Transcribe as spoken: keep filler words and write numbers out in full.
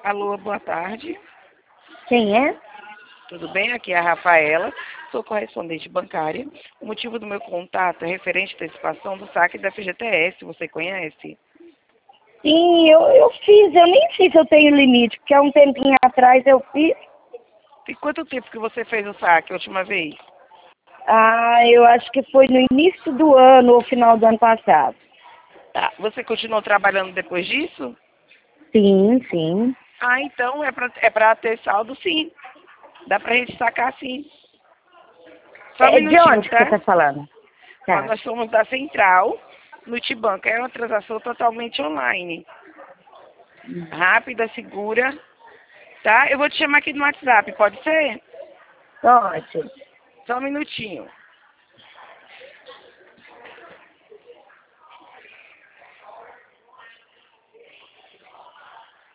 Alô, boa tarde. Quem é? Tudo bem? Aqui é a Rafaela, sou correspondente bancária. O motivo do meu contato é referente à antecipação do saque da F G T S, você conhece? Sim, eu, eu fiz, eu nem sei se eu tenho limite, porque há um tempinho atrás eu fiz. Tem quanto tempo que você fez o saque a última vez? Ah, eu acho que foi no início do ano ou final do ano passado. Tá. Você continuou trabalhando depois disso? Sim, sim. Ah, então é pra, é pra ter saldo sim. Dá pra gente sacar sim. Só um É, de minutinho, onde que você tá? está falando? Ó, Tá. nós somos da Central, no Tibanca. É uma transação totalmente online. Rápida, segura, tá? Eu vou te chamar aqui no WhatsApp, pode ser? Ótimo. Só um minutinho.